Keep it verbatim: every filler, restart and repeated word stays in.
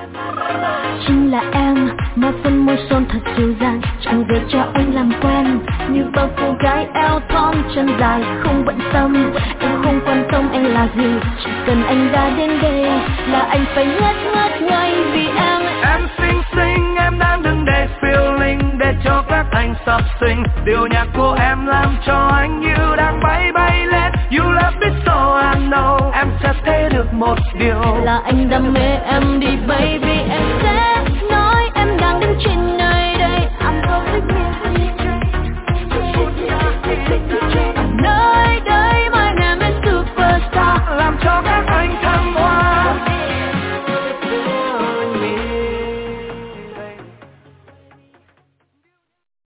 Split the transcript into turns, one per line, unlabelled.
Chính là em mà phân môi son thật dịu dàng, chẳng để cho anh làm quen như bao cô gái eo thon chân dài không bận tâm. Em không quan tâm anh là gì, chỉ cần anh đã đến đây là anh phải ngất ngất ngây vì em.
Em xinh xinh, em đang đứng để feeling, để cho các anh sắp sinh. Điều nhạc của em làm cho anh như đang bay bay lên. You love me so I know, em sẽ thấy được một điều
là anh đam mê em